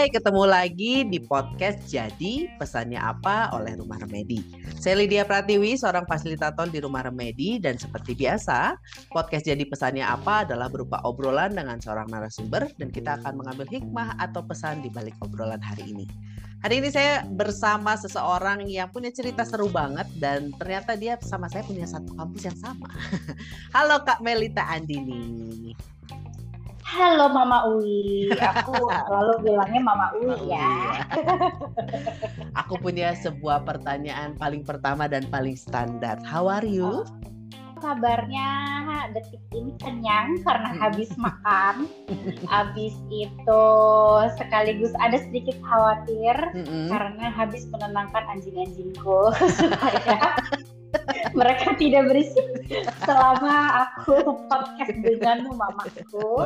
Hai, ketemu lagi di podcast Jadi Pesannya Apa oleh Rumah Remedi. Saya Lydia Pratiwi, seorang fasilitator di Rumah Remedi, dan seperti biasa, podcast Jadi Pesannya Apa adalah berupa obrolan dengan seorang narasumber dan kita akan mengambil hikmah atau pesan di balik obrolan hari ini. Hari ini saya bersama seseorang yang punya cerita seru banget dan ternyata dia sama saya punya satu kampus yang sama. Halo Kak Melita Andini. Halo Mama Uwi, aku selalu bilangnya Mama Uwi ya. Aku punya sebuah pertanyaan paling pertama dan paling standar. How are you? Kabarnya detik ini kenyang karena habis makan. Habis itu sekaligus ada sedikit khawatir karena habis menenangkan anjing-anjingku supaya mereka tidak berisik selama aku podcast denganmu mamaku.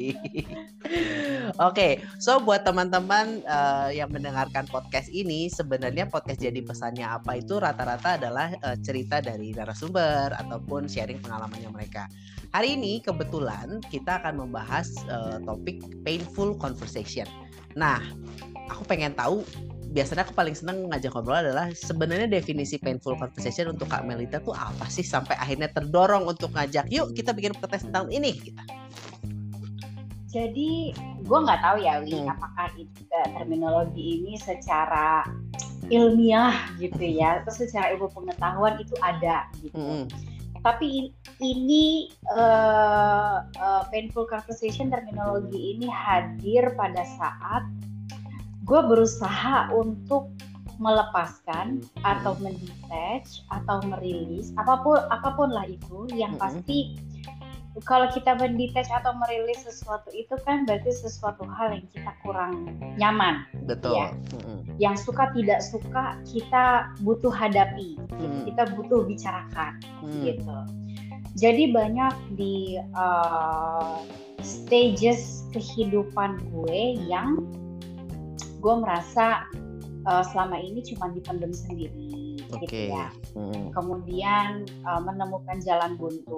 Oke, so buat teman-teman yang mendengarkan podcast ini, sebenarnya podcast Jadi Pesannya Apa itu rata-rata adalah cerita dari narasumber ataupun sharing pengalamannya mereka. Hari ini kebetulan kita akan membahas topik painful conversation. Nah, aku pengen tahu, biasanya aku paling senang ngajak ngobrol adalah sebenarnya definisi painful conversation untuk Kak Melita tuh apa sih sampai akhirnya terdorong untuk ngajak yuk kita bikin podcast tentang ini gitu. Jadi gue nggak tahu ya Wi, apakah terminologi ini secara ilmiah gitu ya atau secara ilmu pengetahuan itu ada gitu. Tapi ini painful conversation terminologi ini hadir pada saat gue berusaha untuk melepaskan atau mendetach atau merilis apapun lah itu yang pasti kalau kita mendetach atau merilis sesuatu itu kan berarti sesuatu hal yang kita kurang nyaman. Betul. Ya. Yang suka tidak suka kita butuh hadapi, kita butuh bicarakan gitu. Jadi banyak di stages kehidupan gue yang gue merasa selama ini cuma dipendam sendiri, gitu ya. Kemudian menemukan jalan buntu,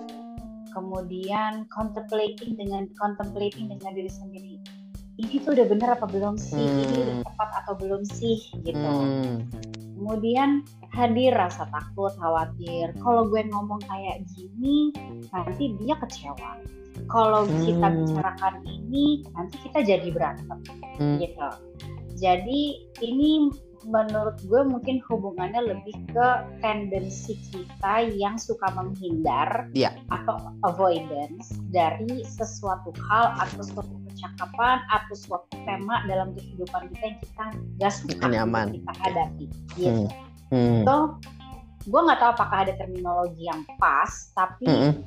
kemudian contemplating dengan diri sendiri. Ini tuh udah bener apa belum sih? Ini udah tepat atau belum sih? Gitu. Kemudian hadir rasa takut, khawatir. Kalau gue ngomong kayak gini, nanti dia kecewa. Kalau kita bicarakan ini, nanti kita jadi berantem, gitu. Jadi ini menurut gue mungkin hubungannya lebih ke tendensi kita yang suka menghindar atau avoidance dari sesuatu hal atau suatu percakapan atau suatu tema dalam kehidupan kita yang kita gak suka kita hadapi, gitu. So, gue nggak tahu apakah ada terminologi yang pas, tapi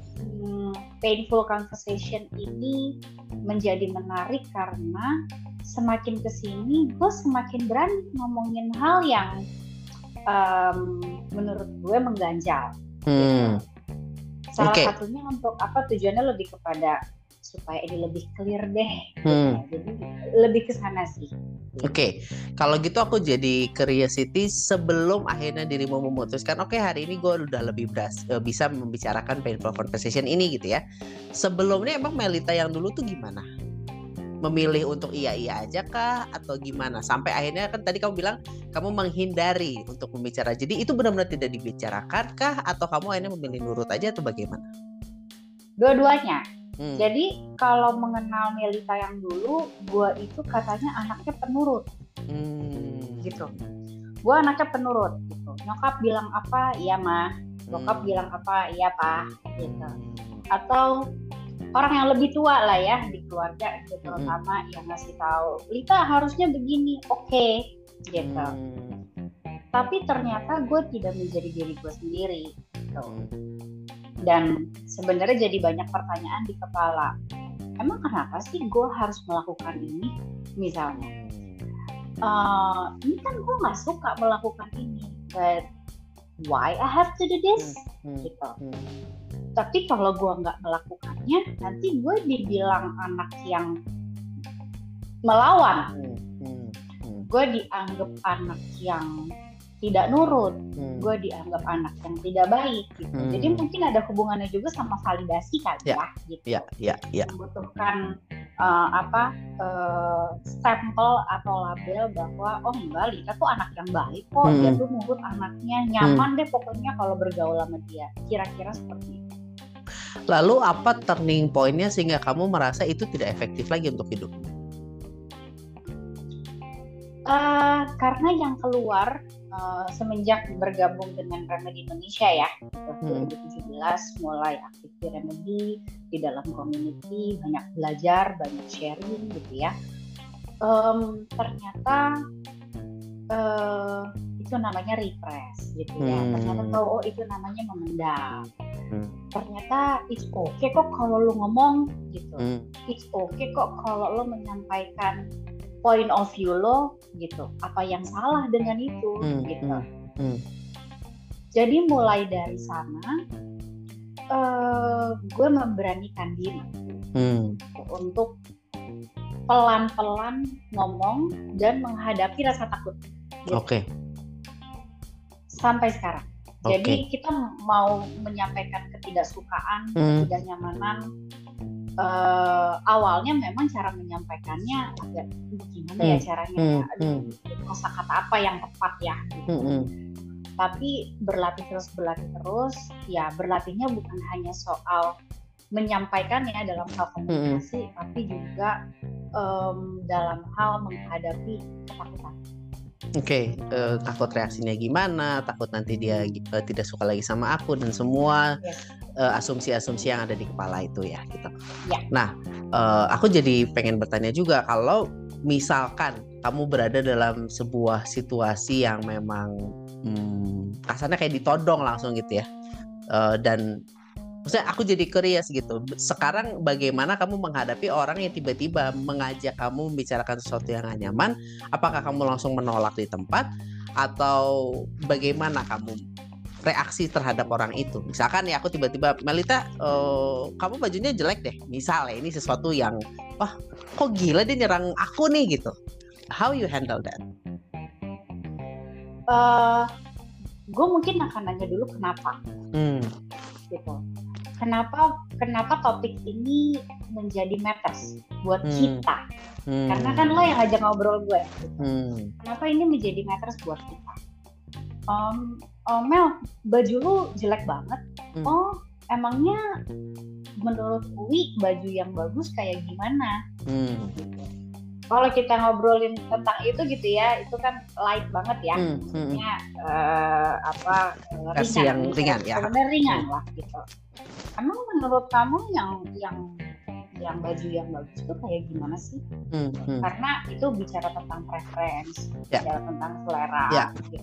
painful conversation ini menjadi menarik karena semakin kesini gue semakin berani ngomongin hal yang menurut gue mengganjal. Gitu. Salah satunya untuk apa? Tujuannya lebih kepada supaya ini lebih clear deh. Jadi lebih ke sana sih. Oke. Kalau gitu aku jadi curiosity sebelum akhirnya dirimu memutuskan hari ini gue udah lebih bisa membicarakan painful conversation ini gitu ya. Sebelumnya emang Melita yang dulu tuh gimana? Memilih untuk iya aja kah atau gimana? Sampai akhirnya kan tadi kamu bilang kamu menghindari untuk membicara. Jadi itu benar-benar tidak dibicarakan kah atau kamu akhirnya memilih nurut aja atau bagaimana? Dua-duanya. Jadi kalau mengenal Melita yang dulu, gue itu katanya anaknya penurut, gitu. Gue anaknya penurut, gitu. Nyokap bilang apa, iya mah. Bokap bilang apa, iya pak, gitu. Atau orang yang lebih tua lah ya di keluarga, gitu, terutama yang ngasih tahu, Lita harusnya begini, oke, gitu. Tapi ternyata gue tidak menjadi diri gue sendiri, gitu. Dan sebenarnya jadi banyak pertanyaan di kepala. Emang kenapa sih gue harus melakukan ini? Misalnya, ini kan gue nggak suka melakukan ini, but why I have to do this? Gitu. Tapi kalau gue nggak melakukannya, nanti gue dibilang anak yang melawan. Gue dianggap anak yang tidak nurut, gue dianggap anak yang tidak baik gitu. Jadi mungkin ada hubungannya juga sama validasi kali gitu. Ya. Membutuhkan stempel atau label bahwa oh enggak, Lika tuh anak yang baik kok, dia tuh nurut anaknya, nyaman deh pokoknya kalau bergaul sama dia. Kira-kira seperti itu. Lalu apa turning point-nya sehingga kamu merasa itu tidak efektif lagi untuk hidup? Karena yang keluar semenjak bergabung dengan Remedy Indonesia ya, 2017 mulai aktif di Remedy, di dalam community, banyak belajar, banyak sharing gitu ya. Ternyata itu namanya repress gitu ya. Ternyata tahu oh itu namanya memendam. Ternyata it's okay kok kalau lu ngomong gitu. It's okay kok kalau lu menyampaikan point of view lo gitu. Apa yang salah dengan itu gitu. Jadi mulai dari sana gue memberanikan diri untuk pelan-pelan ngomong dan menghadapi rasa takut. Gitu. Oke. Sampai sekarang. Jadi kita mau menyampaikan ketidaksukaan, ketidaknyamanan. Awalnya memang cara menyampaikannya agak gimana ya caranya, kosakata apa yang tepat ya. Gitu. Tapi berlatih terus, ya berlatihnya bukan hanya soal menyampaikannya dalam hal komunikasi, tapi juga dalam hal menghadapi ketakutan. Takut reaksinya gimana, takut nanti dia tidak suka lagi sama aku dan semua asumsi-asumsi yang ada di kepala itu ya gitu. Nah, aku jadi pengen bertanya juga, kalau misalkan kamu berada dalam sebuah situasi yang memang kasarnya kayak ditodong langsung gitu ya, dan maksudnya aku jadi curious gitu. Sekarang bagaimana kamu menghadapi orang yang tiba-tiba mengajak kamu membicarakan sesuatu yang gak nyaman? Apakah kamu langsung menolak di tempat? Atau bagaimana kamu reaksi terhadap orang itu? Misalkan ya aku tiba-tiba, Melita, kamu bajunya jelek deh. Misalnya ini sesuatu yang, wah kok gila dia nyerang aku nih gitu. How you handle that? Gue mungkin akan nanya dulu kenapa. Gitu. Kenapa topik ini menjadi matters buat kita? Karena kan lo yang ngajak ngobrol gue. Gitu. Kenapa ini menjadi matters buat kita? Mel, baju lu jelek banget. Oh, emangnya menurut Wi baju yang bagus kayak gimana? Gitu. Kalau kita ngobrolin tentang itu gitu ya, itu kan light banget ya. Maksudnya versi yang ringan ya. Sebenarnya ringan lah gitu. Emang menurut kamu yang baju yang bagus itu kayak gimana sih? Karena itu bicara tentang preference, bicara tentang selera. Gitu.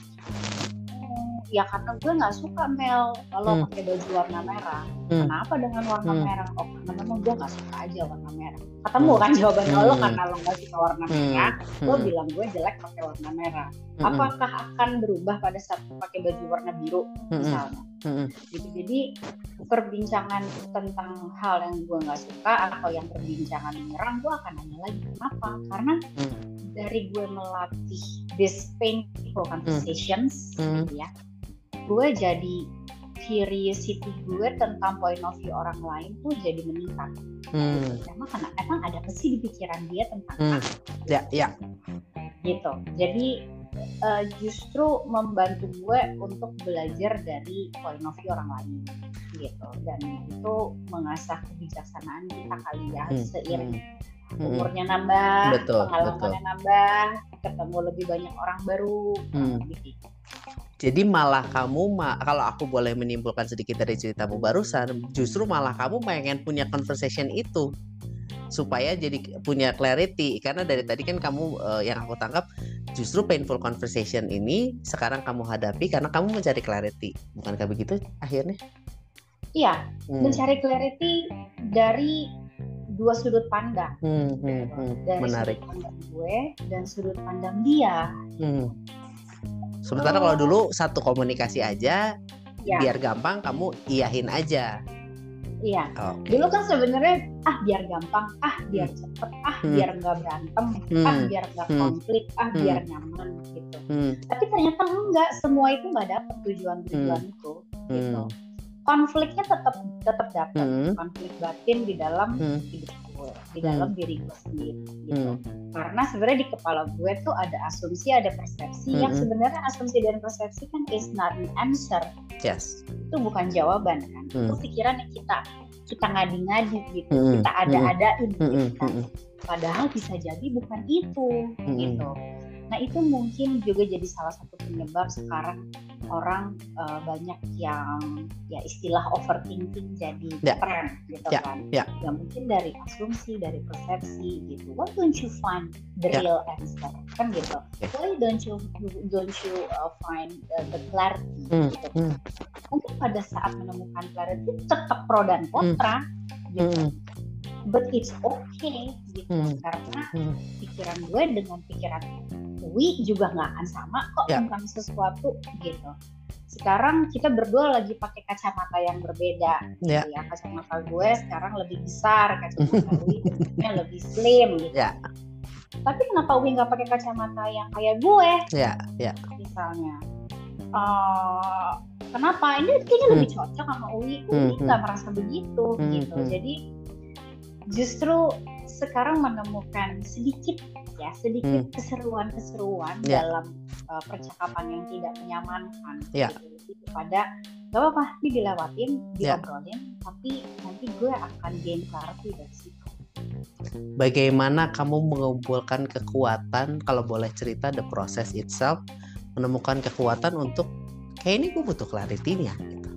Ya karena gue nggak suka Mel kalau pakai baju warna merah. Kenapa dengan warna merah? Oh karena memang gue nggak suka aja warna merah. Ketemu kan jawabannya lo karena lo nggak suka warna merah, lo bilang gue jelek pakai warna merah. Apakah akan berubah pada saat pakai baju warna biru misalnya? Gitu. Jadi perbincangan tentang hal yang gue nggak suka atau yang perbincangan menyerang, gue akan nanya lagi kenapa? Karena dari gue melatih this painful conversations, gitu ya, gue jadi curiosity gue tentang point of view orang lain tuh jadi meningkat. Emang ada apa sih di pikiran dia tentang gitu. Jadi justru membantu gue untuk belajar dari point of view orang lain gitu, dan itu mengasah kebijaksanaan kita kali ya, seiring umurnya nambah, pengalamannya nambah, ketemu lebih banyak orang baru gitu. Jadi malah kamu, kalau aku boleh menyimpulkan sedikit dari ceritamu barusan, justru malah kamu pengen punya conversation itu supaya jadi punya clarity. Karena dari tadi kan kamu, yang aku tangkap, justru painful conversation ini sekarang kamu hadapi karena kamu mencari clarity. Bukankah begitu akhirnya? Iya, mencari clarity dari dua sudut pandang. Dari menarik. Sudut pandang gue dan sudut pandang dia. Sementara kalau dulu satu komunikasi aja, biar gampang kamu iyahin aja. Iya. Dulu kan sebenarnya biar gampang, biar cepet, biar nggak berantem, biar nggak konflik, biar nyaman gitu. Tapi ternyata enggak, semua itu nggak dapet tujuan-tujuan itu. Gitu. Konfliknya tetap dapat, konflik batin di dalam hidup gue. gue, di dalam diri gue sendiri gitu. Karena sebenarnya di kepala gue tuh ada asumsi, ada persepsi yang sebenarnya asumsi dan persepsi kan is not an answer. Yes. Itu bukan jawaban kan. Itu pikiran yang kita ngadi-ngadi gitu, kita ada-adain gitu kan. Padahal bisa jadi bukan itu gitu. Nah itu mungkin juga jadi salah satu penyebab sekarang orang banyak yang ya istilah overthinking jadi tren gitu kan. Ya mungkin dari asumsi, dari persepsi gitu. Why don't you find the real answer kan gitu? Why don't you find the clarity gitu? Mungkin pada saat menemukan clarity tetap pro dan kontra gitu. But it's okay gitu karena pikiran gue dengan pikiran Wi juga nggak akan sama kok tentang sesuatu gitu. Sekarang kita berdua lagi pakai kacamata yang berbeda gitu ya. Kacamata gue sekarang lebih besar, kacamata Wi bentuknya lebih slim gitu. Tapi kenapa Wi nggak pakai kacamata yang kayak gue? Misalnya kenapa ini kayaknya lebih cocok sama Wi? Wi nggak merasa begitu gitu. Jadi justru sekarang menemukan sedikit keseruan-keseruan dalam percakapan yang tidak menyamankan gitu. Kepada gak apa-apa, ini dilewatin, diobrolin, tapi nanti gue akan gain clarity dari situ. Bagaimana kamu mengumpulkan kekuatan, kalau boleh cerita the process itself, menemukan kekuatan untuk kayak ini gue butuh clarity-nya gitu.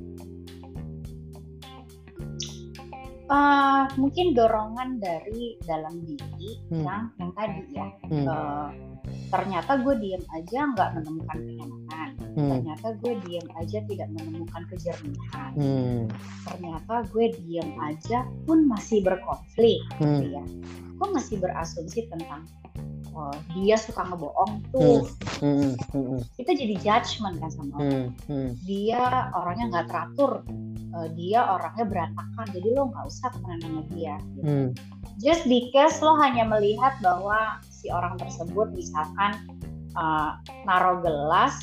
Mungkin dorongan dari dalam diri yang tadi ya. Ternyata gue diem aja nggak menemukan kenyamanan. Ternyata gue diem aja tidak menemukan kejernihan. Ternyata gue diem aja pun masih berkonflik gitu ya. Gue masih berasumsi tentang dia suka ngebohong tuh. Kita jadi judgement kan sama orang. Dia orangnya nggak teratur. Dia orangnya berantakan, jadi lo nggak usah temenan sama dia gitu. Just because lo hanya melihat bahwa si orang tersebut misalkan naruh gelas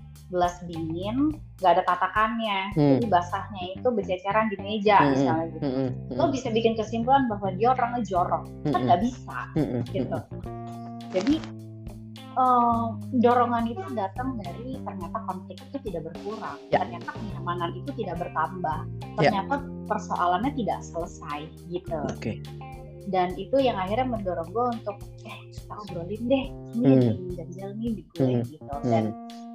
dingin nggak ada tatakannya, jadi basahnya itu berceceran di meja misalnya gitu. Lo bisa bikin kesimpulan bahwa dia orangnya jorok, kan nggak bisa gitu. Jadi dorongan itu datang dari ternyata konflik itu tidak berkurang, ternyata kenyamanan itu tidak bertambah, ternyata persoalannya tidak selesai gitu. Dan itu yang akhirnya mendorong gue untuk kita obrolin deh, ini ganjel nih di gue gitu. Dan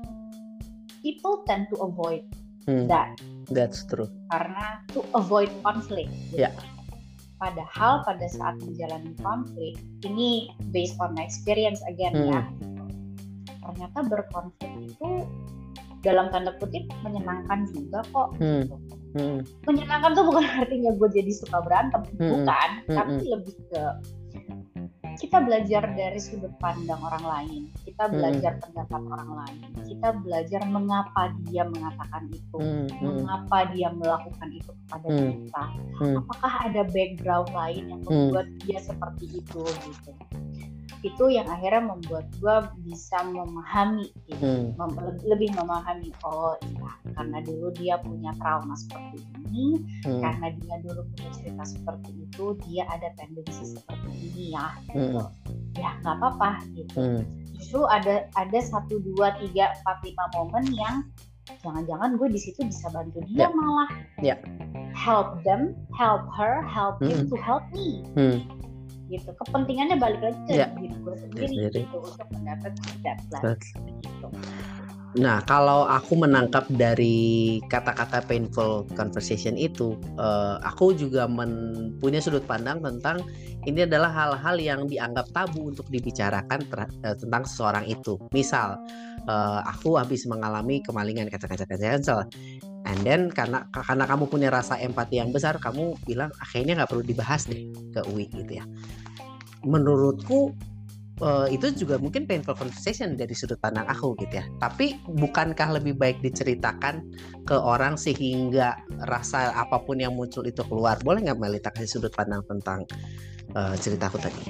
people tend to avoid that. That's true. Karena to avoid conflict. Gitu. Padahal pada saat menjalani konflik, ini based on my experience again ya. Ternyata berkonflik itu dalam tanda kutip menyenangkan juga kok. Menyenangkan tuh bukan artinya gue jadi suka berantem, bukan, tapi lebih ke kita belajar dari sudut pandang orang lain, kita belajar pendapat orang lain, kita belajar mengapa dia mengatakan itu, mengapa dia melakukan itu kepada kita, apakah ada background lain yang membuat dia seperti itu gitu. Itu yang akhirnya membuat gue bisa memahami gitu, lebih memahami karena dulu dia punya trauma seperti ini, karena dia dulu punya cerita seperti itu, dia ada tendensi seperti ini ya gitu. Ya nggak apa-apa gitu. Justru ada 1, 2, 3, 4, 5 momen yang jangan-jangan gue di situ bisa bantu dia malah help them, help her, help him to help me. Gitu. Kepentingannya balik lagi ke diri gue sendiri gitu, untuk mendapat that gitu. Nah, kalau aku menangkap dari kata-kata painful conversation itu, aku juga punya sudut pandang tentang ini adalah hal-hal yang dianggap tabu untuk dibicarakan tentang seseorang itu. Misal, aku habis mengalami kemalingan kaca-kaca cancel. And then karena kamu punya rasa empati yang besar, kamu bilang kayaknya nggak perlu dibahas deh ke Uwi gitu ya. Menurutku itu juga mungkin painful conversation dari sudut pandang aku gitu ya. Tapi bukankah lebih baik diceritakan ke orang sehingga rasa apapun yang muncul itu keluar? Boleh nggak Melita kasih sudut pandang tentang ceritaku tadi?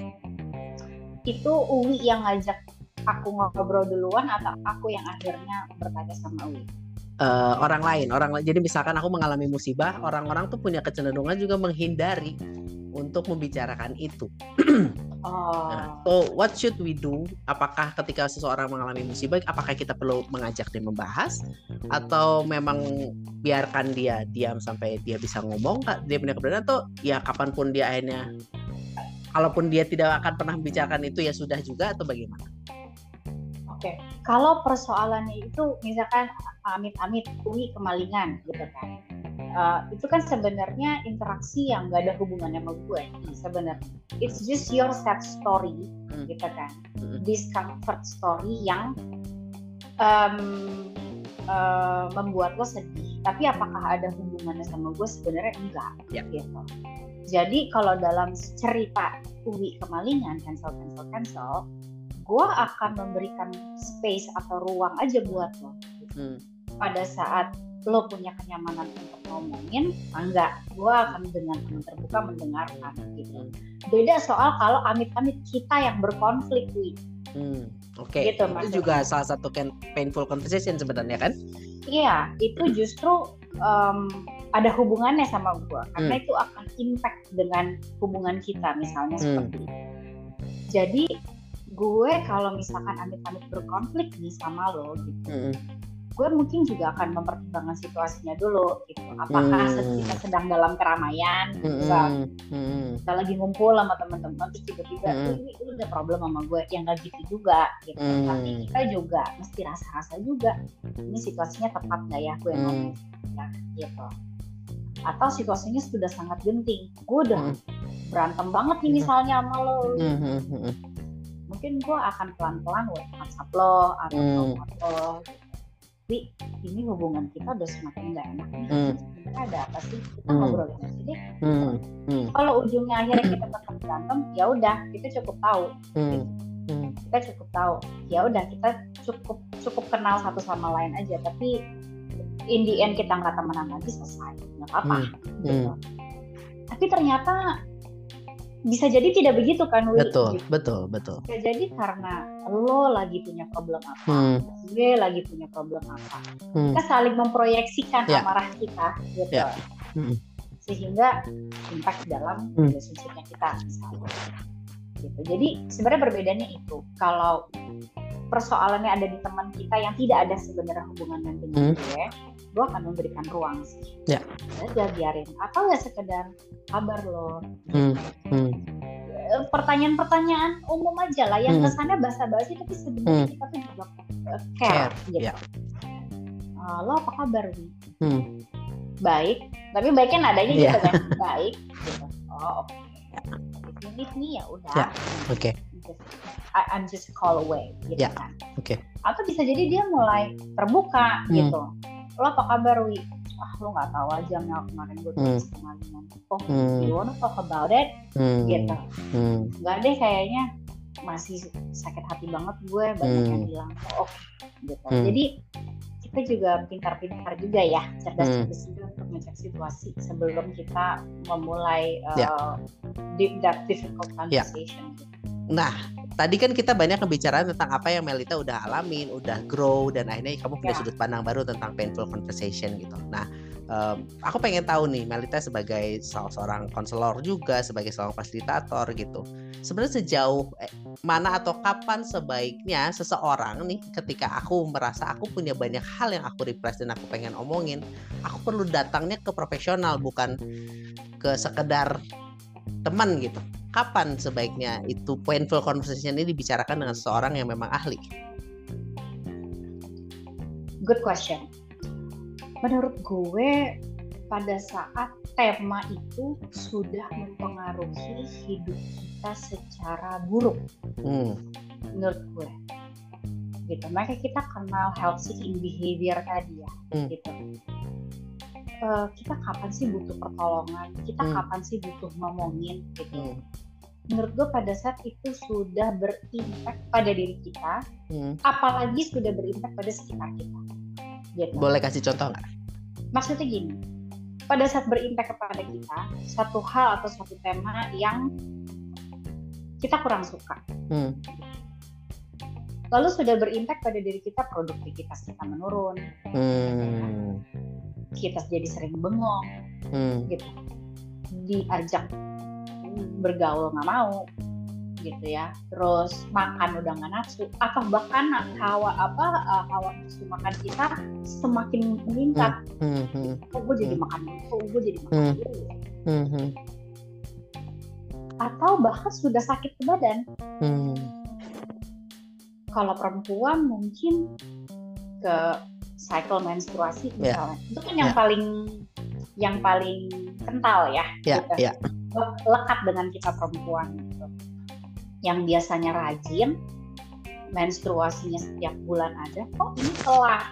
Itu Uwi yang ngajak aku ngobrol duluan atau aku yang akhirnya bertanya sama Uwi? orang lain. Jadi misalkan aku mengalami musibah, orang-orang tuh punya kecenderungan juga menghindari untuk membicarakan itu. Nah, so what should we do? Apakah ketika seseorang mengalami musibah, apakah kita perlu mengajak dia membahas, atau memang biarkan dia diam sampai dia bisa ngomong, dia punya keberanian, atau ya kapanpun dia akhirnya, kalaupun dia tidak akan pernah membicarakan itu ya sudah juga, atau bagaimana? Oke, kalau persoalannya itu misalkan amit-amit Uwi kemalingan gitu kan, itu kan sebenarnya interaksi yang gak ada hubungannya sama gue sebenarnya. It's just your sad story gitu kan, discomfort story yang membuat lo sedih. Tapi apakah ada hubungannya sama gue? Sebenarnya enggak. Gitu. Jadi kalau dalam cerita Uwi kemalingan, cancel, gue akan memberikan space atau ruang aja buat lo. Gitu. Pada saat lo punya kenyamanan untuk ngomongin, enggak, gue akan dengan terbuka mendengarkan gitu. Beda soal kalau amit-amit kita yang berkonflik, Wi. Oke. Gitu, itu juga salah satu painful conversation sebenarnya kan? Iya, itu justru ada hubungannya sama gue, karena itu akan impact dengan hubungan kita misalnya seperti itu. Jadi gue kalau misalkan amit-amit berkonflik nih sama lo gitu, gue mungkin juga akan mempertimbangkan situasinya dulu gitu. Apakah kita sedang dalam keramaian, kita lagi ngumpul sama teman-teman, terus tiba-tiba lu ada problem sama gue, yang gak gitu juga gitu. Tapi kita juga mesti rasa-rasa juga, ini situasinya tepat gak ya gue ngomong gitu. Atau situasinya sudah sangat genting, gue udah berantem banget nih misalnya sama lo, mungkin gue akan pelan-pelan WhatsApp lo atau telepon lo. Tapi ini hubungan kita udah semakin gak enak nih. Sebenarnya ada apa sih? Kita ngobrolin aja deh. Kalau ujungnya akhirnya kita tetap berantem, ya udah kita cukup tahu. Kita cukup tahu. Ya udah kita cukup kenal satu sama lain aja. Tapi in the end kita nggak temenan lagi, selesai. Nggak apa-apa. Gitu. Tapi ternyata bisa jadi tidak begitu kan, Wi? Betul. Bisa jadi karena lo lagi punya problem apa, gue lagi punya problem apa. Kita saling memproyeksikan amarah kita, gitu. Sehingga impact dalam relationship-nya kita, misalnya. Gitu. Jadi sebenarnya perbedaannya itu. Kalau persoalannya ada di teman kita yang tidak ada sebenarnya hubungannya dengan gue akan memberikan ruang sih. Udah biarin. Atau ya sekedar kabar lo. Pertanyaan-pertanyaan umum aja lah, yang kesannya basa-basi tapi sebenarnya kita tuh juga care gitu. Lo apa kabar, Wi? Baik. Tapi baiknya nadanya gitu kan. Baik. Gitu. Oh, oke. If you need me ya udah. Oke. I'm just call away gitu kan. Oke. Atau bisa jadi dia mulai terbuka gitu. Lo apa kabar, Wi? Lo nggak tahu aja Mel, kemarin gue tulis kemalingan. You wanna talk about it? Gitu. Nggak deh, kayaknya masih sakit hati banget gue. Banyak yang bilang gitu. Jadi kita juga pintar-pintar juga ya, cerdas juga untuk ngecek situasi sebelum kita memulai that difficult conversation. Nah, tadi kan kita banyak ngebicara tentang apa yang Melita udah alamin, udah grow, dan akhirnya kamu punya sudut pandang baru tentang painful conversation gitu. Nah, aku pengen tahu nih, Melita sebagai salah seorang konselor juga, sebagai seorang fasilitator gitu, sebenarnya sejauh mana atau kapan sebaiknya seseorang nih, ketika aku merasa aku punya banyak hal yang aku repress dan aku pengen omongin, aku perlu datangnya ke profesional, bukan ke sekedar teman gitu. Kapan sebaiknya itu painful conversation ini dibicarakan dengan seseorang yang memang ahli? Good question. Menurut gue, pada saat tema itu sudah mempengaruhi hidup kita secara buruk, menurut gue. Gitu. Makanya kita kenal health seeking behavior tadi ya, gitu. Kita kapan sih butuh pertolongan? Kita kapan sih butuh ngomongin? Gitu. Menurut gue pada saat itu sudah berimpact pada diri kita, apalagi sudah berimpact pada sekitar kita. Gitu. Boleh kasih contoh nggak? Maksudnya gini, pada saat berimpact kepada kita, satu hal atau suatu tema yang kita kurang suka, lalu sudah berimpact pada diri kita, produktivitas kita menurun, kita jadi sering bengong, gitu, diajak bergaul nggak mau, gitu ya, terus makan udah nggak nafsu, atau bahkan hawa nafsu makan kita semakin meningkat. Gue jadi makan dulu, gue jadi makan dulu. Atau bahkan sudah sakit ke badan. Kalau perempuan mungkin ke cycle menstruasi misalnya, itu kan yang paling kental ya, gitu. Lekat dengan kita perempuan gitu. Yang biasanya rajin, menstruasinya setiap bulan ada, kok ini telat.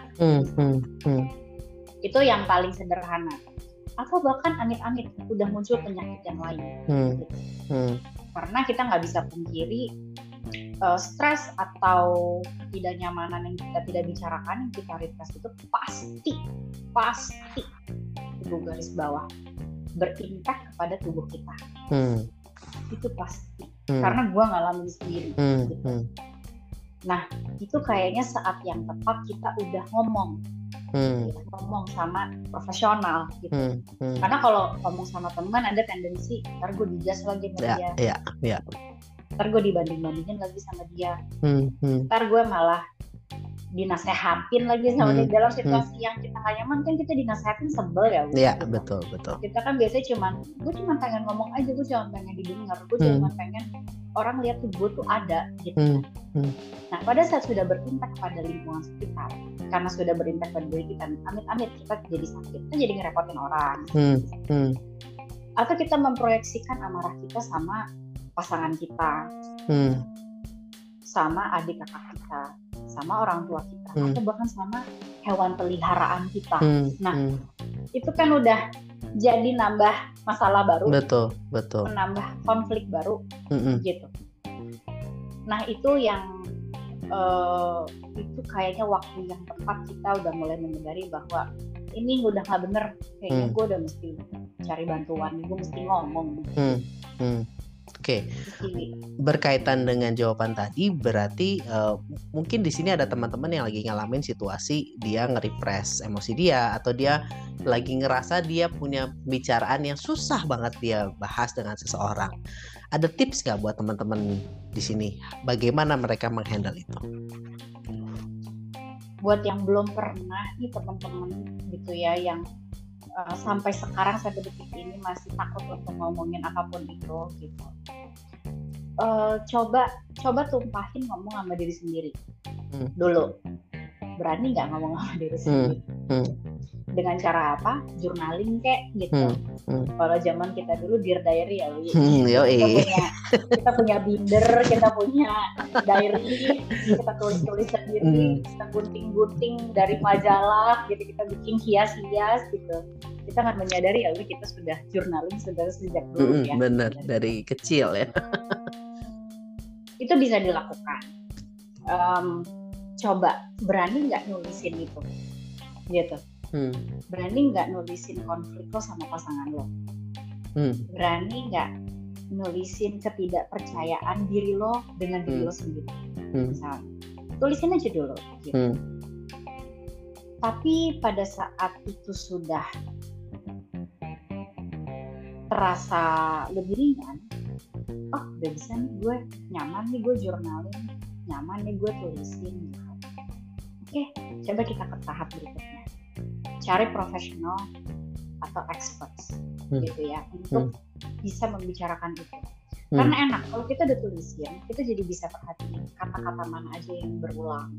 Itu yang paling sederhana. Atau bahkan amit-amit udah muncul penyakit yang lain. Gitu. Karena kita nggak bisa pungkiri stres atau ketidaknyamanan yang kita tidak bicarakan, yang kita repress itu pasti itu garis bawah berimpact kepada tubuh kita. Itu pasti. Karena gue ngalamin sendiri. Gitu. Nah, itu kayaknya saat yang tepat kita udah ngomong sama profesional gitu. Karena kalau ngomong sama teman ada tendensi ntar gue dijudge lagi sama dia. Ntar gue dibanding-bandingin lagi sama dia. Ntar gue malah dinasehatin lagi sama dia dalam situasi yang kita gak nyaman, kan kita dinasehatin sebel ya. Iya, betul. Kita kan biasanya gue cuma pengen ngomong aja, gue cuma pengen didengar, gue cuma pengen orang lihat tuh gue tuh ada gitu. Nah, pada saat sudah berimpact pada lingkungan sekitar, karena sudah berimpact pada diri kita, amit-amit kita jadi sakit, kita jadi ngerepotin orang. Atau kita memproyeksikan amarah kita sama pasangan kita, sama adik kakak kita, sama orang tua kita, atau bahkan sama hewan peliharaan kita. Nah, itu kan udah jadi nambah masalah baru, betul, menambah konflik baru, gitu. Nah, itu yang itu kayaknya waktu yang tepat kita udah mulai menyadari bahwa ini udah nggak bener, kayaknya gue udah mesti cari bantuan, gue mesti ngomong. Oke. Berkaitan dengan jawaban tadi, berarti mungkin di sini ada teman-teman yang lagi ngalamin situasi dia nge-repress emosi dia, atau dia lagi ngerasa dia punya pembicaraan yang susah banget dia bahas dengan seseorang. Ada tips nggak buat teman-teman di sini? Bagaimana mereka menghandle itu? Buat yang belum pernah nih teman-teman gitu ya, yang sampai sekarang sampai detik ini masih takut untuk ngomongin apapun itu gitu. Coba tumpahin ngomong sama diri sendiri dulu. Berani nggak ngomong sama diri sendiri? Dengan cara apa? Journaling kek gitu. Kalau zaman kita dulu Dear Diary ya, kita punya binder, kita punya diary, kita tulis sendiri, kita gunting-gunting dari majalah, gitu, kita bikin hias-hias gitu. Kita nggak menyadari ya kita sudah journaling sudah sejak dulu ya. Benar, dari kecil ya. Itu bisa dilakukan. Coba berani nggak nulisin itu, gitu. Berani nggak nulisin konflik lo sama pasangan lo? Berani nggak nulisin ketidakpercayaan diri lo dengan diri lo sendiri? Misalnya, tulisin aja dulu. Gitu. Tapi pada saat itu sudah terasa lebih ringan, oh udah bisa nih gue, nyaman nih gue journaling, nyaman nih gue tulisin. Oke, coba kita ke tahap berikutnya. Cari profesional atau experts gitu ya untuk bisa membicarakan itu. Karena enak kalau kita udah tulisin, kita jadi bisa perhatiin kata-kata mana aja yang berulang,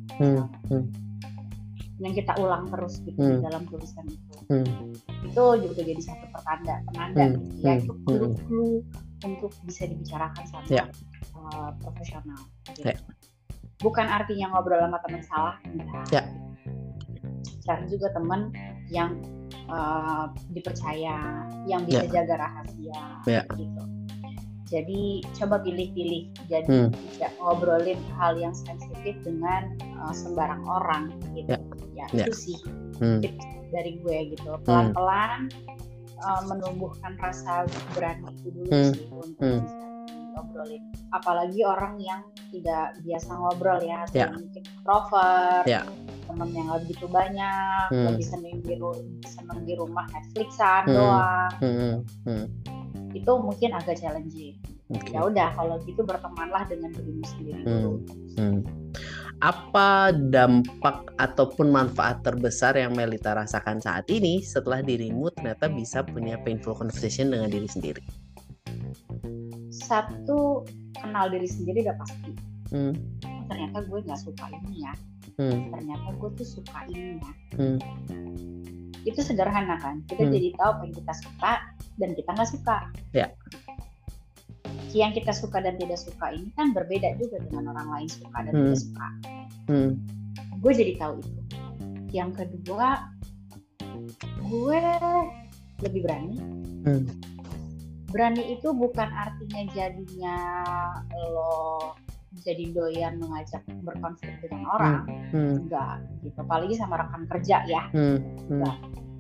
yang kita ulang terus gitu di dalam tulisan itu. Itu juga jadi satu penanda gitu ya, itu clue untuk bisa dibicarakan sama profesional. Gitu. Bukan artinya ngobrol sama teman salah, enggak. Cari juga teman yang dipercaya, yang bisa jaga rahasia, gitu. Jadi coba pilih-pilih, jadi tidak ngobrolin hal yang sensitif dengan sembarang orang, gitu. Itu sih tips dari gue gitu. Pelan-pelan menumbuhkan rasa berani itu dulu sih untuk bisa diobrolin. Apalagi orang yang tidak biasa ngobrol ya, Ya. mungkin introvert, Ya. temen yang nggak begitu banyak, lebih seneng di rumah Netflixan doang. Itu mungkin agak challenging. Okay. Ya udah, kalau gitu bertemanlah dengan dirimu sendiri dulu. Apa dampak ataupun manfaat terbesar yang Melita rasakan saat ini setelah dirimu ternyata bisa punya painful conversation dengan diri sendiri? Satu, kenal diri sendiri udah pasti. Ternyata gue nggak suka ini ya. Ternyata gue tuh suka ini ya. Itu sederhana kan. Kita jadi tahu apa yang kita suka dan kita nggak suka. Ya. Yang kita suka dan tidak suka ini kan berbeda juga dengan orang lain suka dan tidak suka. Gue jadi tahu itu. Yang kedua, gue lebih berani. Berani itu bukan artinya jadinya lo jadi doyan mengajak berkonflik dengan orang, enggak gitu. Apalagi sama rekan kerja ya, enggak.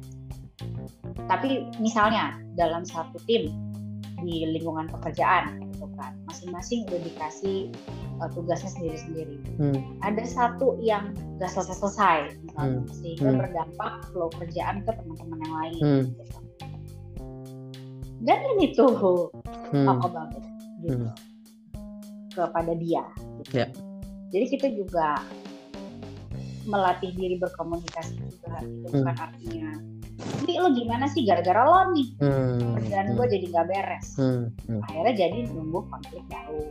Tapi misalnya dalam satu tim di lingkungan pekerjaan, gitu kan, masing-masing udah dikasih tugasnya sendiri-sendiri. Ada satu yang gak selesai-selesai, misalnya, sehingga berdampak flow kerjaan ke teman-teman yang lain. Gitu. Dan ini tuh aku banget gitu kepada dia. Gitu. Yeah. Jadi kita juga melatih diri berkomunikasi juga. Itu bukan artinya, tapi lo gimana sih gara-gara lo nih kerjaan gue jadi nggak beres. Akhirnya jadi nunggu konflik baru.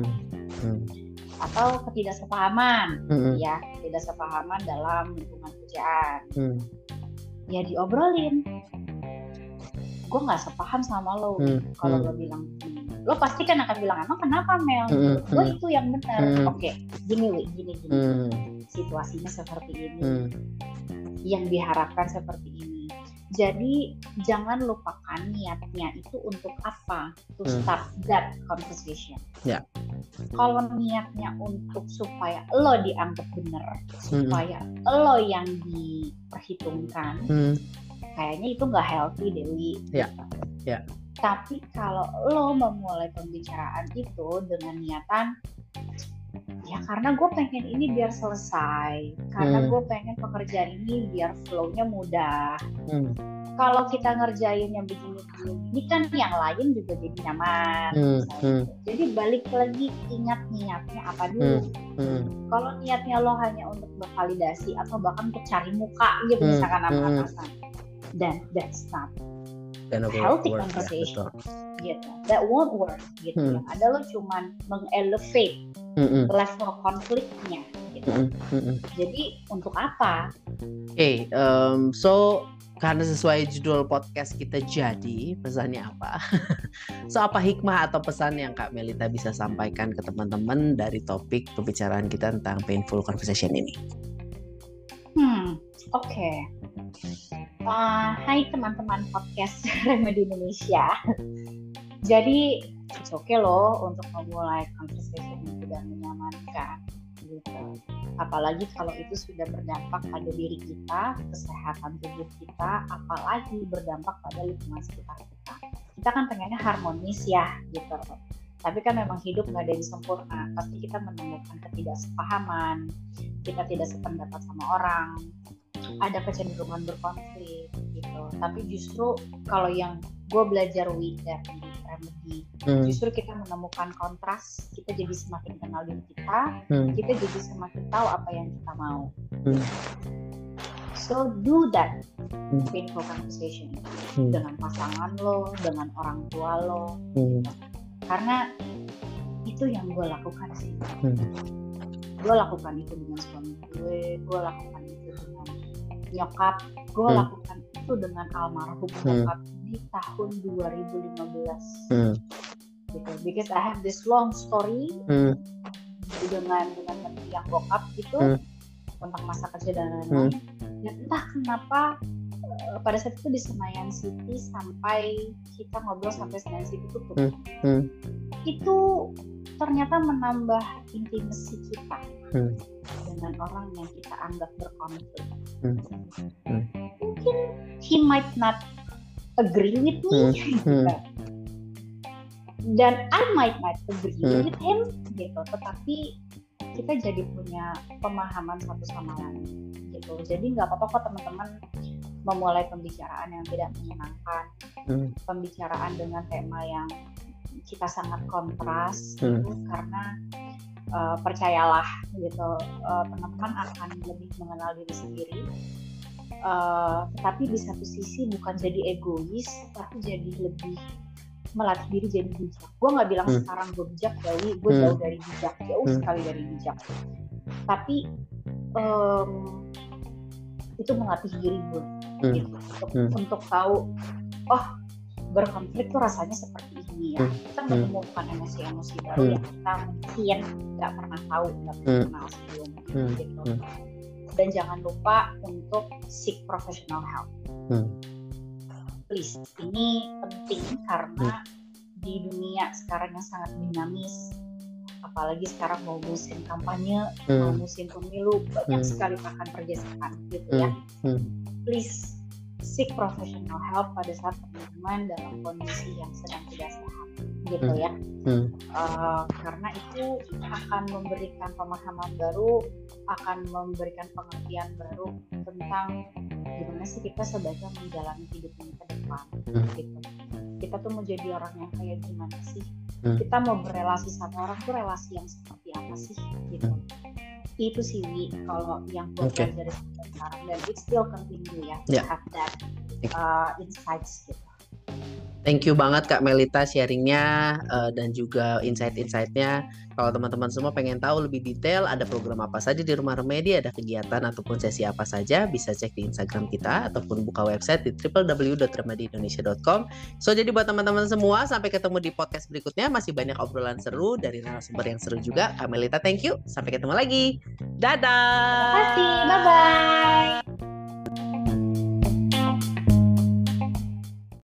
Atau ketidaksepahaman, ya ketidaksepahaman dalam lingkungan kerjaan. Ya diobrolin. Gue nggak sepaham sama lo. Kalau lo bilang gini, lo pasti kan akan bilang emang kenapa Mel? Gue itu yang benar. Oke, gini. Situasinya seperti ini. Yang diharapkan seperti ini. Jadi jangan lupakan niatnya itu untuk apa? To start that conversation. Yeah. Kalau niatnya untuk supaya lo dianggap benar, supaya lo yang diperhitungkan, kayaknya itu nggak healthy, Dewi. Ya. Tapi kalau lo memulai pembicaraan itu dengan niatan, ya karena gue pengen ini biar selesai, karena gue pengen pekerjaan ini biar flow-nya mudah. Kalau kita ngerjainnya begini kan yang lain juga jadi nyaman. Jadi balik lagi, ingat niatnya apa dulu. Kalau niatnya lo hanya untuk bervalidasi atau bahkan untuk cari muka gitu, misalkan sama atasan, then that's not healthy conversation. Gitu. That won't work. Gitu. Yang ada lo cuman mengelevate level konfliknya. Gitu. Jadi untuk apa? So karena sesuai judul podcast kita, jadi pesannya apa? So apa hikmah atau pesan yang Kak Melita bisa sampaikan ke teman-teman dari topik pembicaraan kita tentang painful conversation ini? Oke. Hai teman-teman podcast Remedy Indonesia. Jadi it's okay loh untuk memulai conversation yang sudah menyamankan gitu. Apalagi kalau itu sudah berdampak pada diri kita, kesehatan tubuh kita, apalagi berdampak pada lingkungan sekitar kita. Kita kan pengennya harmonis ya gitu. Tapi kan memang hidup nggak ada yang sempurna. Pasti kita menemukan ketidaksepahaman, kita tidak sependapat sama orang, ada kecenderungan berkonflik gitu. Tapi justru kalau yang gue belajar di Remedy, justru kita menemukan kontras, kita jadi semakin kenal diri kita jadi semakin tahu apa yang kita mau. So do that painful conversation dengan pasangan lo, dengan orang tua lo, karena itu yang gue lakukan sih. Gue lakukan itu dengan suami gue lakukan itu dengan nyokap, gue lakukan itu dengan almarhum nyokap di tahun 2015. Gitu. Because I have this long story dengan yang bokap gitu tentang masa kecil dan lain-lain. Dan entah kenapa pada saat itu di Senayan City sampai kita ngobrol sampai Senayan City tutup. Itu ternyata menambah intimasi kita dengan orang yang kita anggap berkonflik. Mungkin he might not agree with me, dan I might not agree with him gitu, tetapi kita jadi punya pemahaman satu sama lain gitu. Jadi nggak apa-apa kok teman-teman memulai pembicaraan yang tidak menyenangkan, pembicaraan dengan tema yang kita sangat kontras gitu, karena percayalah gitu, teman-teman akan lebih mengenal diri sendiri. Tetapi di satu sisi bukan jadi egois, tapi jadi lebih melatih diri jadi bijak. Gue nggak bilang sekarang gue bijak, gue jauh dari bijak, jauh sekali dari bijak. Tapi itu melatih diri gue gitu, untuk tahu, oh berkonflik tuh rasanya seperti ini ya. Kita menemukan emosi-emosi baru yang kita mungkin nggak pernah tahu, nggak pernah kenal sebelumnya gitu. Dan jangan lupa untuk seek professional help. Please, ini penting karena di dunia sekarang yang sangat dinamis, apalagi sekarang mau musim kampanye, mau musim pemilu, banyak sekali akan pergesekan gitu ya. Please seek professional help pada saat teman-teman dalam kondisi yang sedang tidak sehat gitu ya. Karena itu akan memberikan pemahaman baru, akan memberikan pengertian baru tentang gimana sih kita sebaiknya menjalani hidup ini ke depan gitu. Kita tuh mau jadi orang yang kayak gimana sih? Kita mau berelasi sama orang tuh relasi yang seperti apa sih gitu. Itu sih kalau yang gue pelajari sekarang, dan it still continue ya to have that insights gitu. Thank you banget Kak Melita sharingnya dan juga insight-insightnya. Kalau teman-teman semua pengen tahu lebih detail, ada program apa saja di Rumah Remedi, ada kegiatan ataupun sesi apa saja, bisa cek di Instagram kita ataupun buka website di www.remediindonesia.com. So jadi buat teman-teman semua, sampai ketemu di podcast berikutnya. Masih banyak obrolan seru dari narasumber yang seru juga. Kak Melita, thank you. Sampai ketemu lagi. Dadah. Terima kasih. Bye-bye.